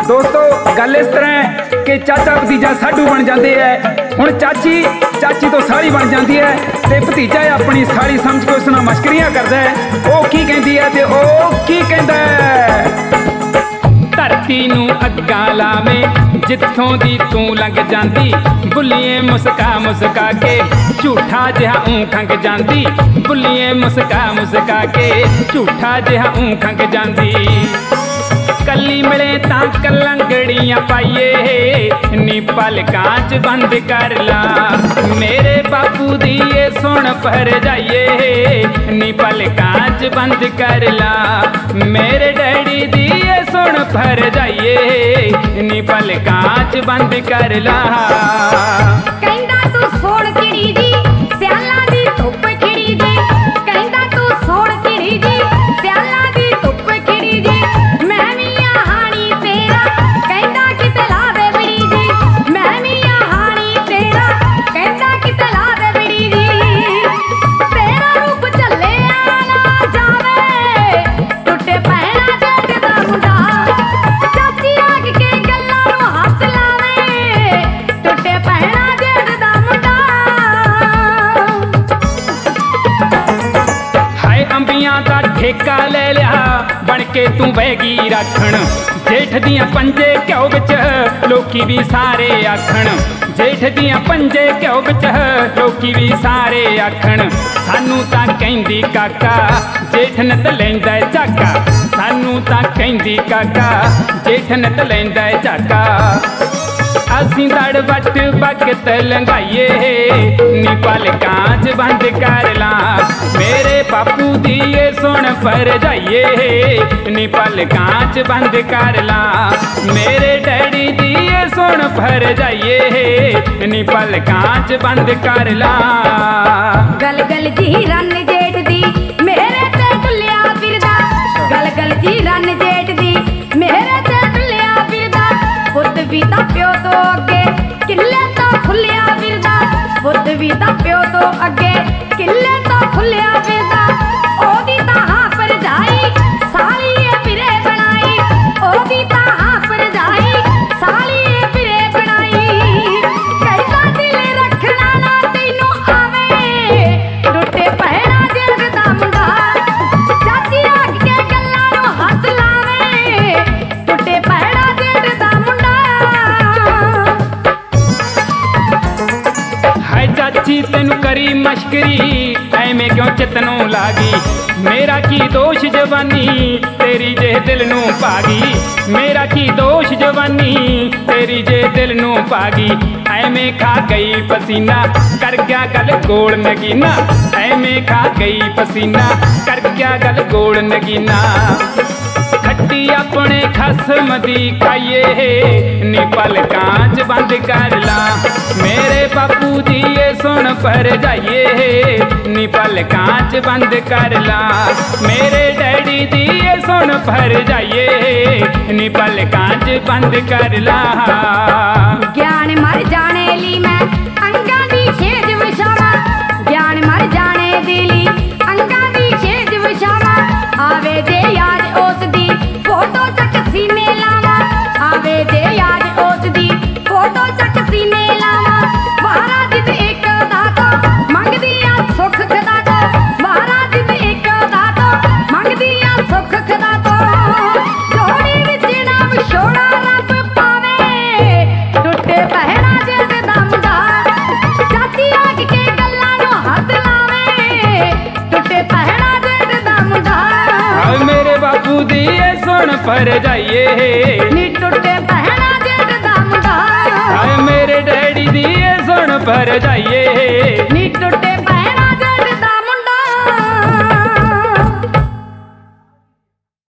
दोस्तों गल इस तरह है कि चाचा भतीजा साडू बन जाते हैं। हुण चाची तो साली बन जाती है ते भतीजा अपनी साली समझ के उस नाल मश्करियां करदा है। ਉਹ ਕੀ ਕਹਿੰਦੀ ਹੈ ਤੇ ਉਹ ਕੀ ਕਹਿੰਦਾ है। धरती नू अग्गा लावे जिथों दी तू लंघ जांदी, बुल्लिए मुस्का मुस्का के झूठा जिहा ऊं खंघ जांदी, बुल्लिए मुस्का मुस्का के झूठा जिहा ऊं खंघ जांदी। कली मिले तां कलंगड़ियां पाइए नी पलकां च बंद कर ला, मेरे बापू दी ये सुन पर जाइए नी पलकां च बंद कर ला, मेरे डैडी दी ये सुन पर जाइए नी पलकां च बंद कर ला। कहंदा तू सोड़ चिड़ी जी सियाला दी धुप खिड़ी जी, कहंदा तू सोड़ चिड़ी जी सियाला दी धुप खिड़ी जी, मैं भी हानी तेरा कहंदा किते ला दे बिड़ी जी, मैं भी हानी तेरा कहंदा किते ला दे बिड़ी जी। तेरा रूप चले ना जावे टुटे पैना जेठ दा मुंडा, चाची आग के गल्लां नूं हत्थ लावे टुटे पैना जेठ दा मुंडा। हाय अंबियां दा ठेका ले लिया बन के तू बहगी रखण, जेठ दियां पंजे घ्यो विच लोकी भी सारे आखण, जेठ दियां पंजे घ्यो विच लोकी भी सारे आखण, सानू तां कहंदी काका जेठ नत लैंदा झाका, सानू तां कहंदी काका जेठ नत लैंदा झाका। असीं दड़ वट भगत लंघाइए नी पलकां च बंद कर ला, मेरे बापू दी ये सुन पर जाइए नी पलकां च बंद कर ला, मेरे डैडी दी ये सुन पर जाइए नी पलकां च बंद कर ला। गल गल जी रन जेठ दी मेरे ते टुलिया फिरदा, गल गल जी रन जेठ दी मेरे ते टुलिया फिरदा, पुत्त भी तां प्यो तो अगे किले तो खुलिया फिरदा, पुत्त भी तां प्यो तो अगे किले तो खुलिया फिरदा। ओदी तां हां पर जाई साली ए फिरे बनाई, ओदी तां हां पर जाई साली ए फिरे बनाई, कहदा दिल रखना ना तैनू आवे टुटे पैना जेठ दा मुंडा, चाची आग के गल्लां नूं हत्थ लावे टुटे पैना जेठ दा मुंडा। हाय चाची तेनू करी मश्करी ऐवें क्यों चितनों लागी, मेरा की दोष जवानी तेरी जे दिल नू पागी, मेरा की दोष जवानी तेरी जे दिल नू पागी, ऐवें खा गई पसीना कर क्या गल गोल नगीना, ऐवें खा गई पसीना कर क्या गल गोल नगीना। खट्टी अपने खसम दी खाइए नी पलकां च बंद कर ला, मेरे बापू दी ये सुन पर जाइए नी पलकां च बंद कर ला, मेरे डैडी दी ये सुन पर जाइए नी पलकां च बंद कर ला। ज्ञान मर जाने ली मैं अंगा दी छेज विछावा, ज्ञान मर जाने दी ली अंगा दी छेज विछावा, आवे जे याद उस दी फोटो चक सीने लावा, आवे जे याद उस दी फोटो चक सीने लावा, महाराज जित एक दाता मंगदी आ सुख खदा तो, महाराज जित एक दाता मंगदी आ सुख खदा तो, जोड़ी विच ना विछोड़ा रब पावे टुटे पहना जेठ दा मुंडा, चाची आग के गल्लां नूं हत्थ लावे टुटे पहना जेठ दा मुंडा। हाय मेरे बापू दी ये सुन पर जाइए नी टुटे पहना जेठ दा मुंडा, हाय मेरे डैडी दी ये सुन पर जाइए नी टुटे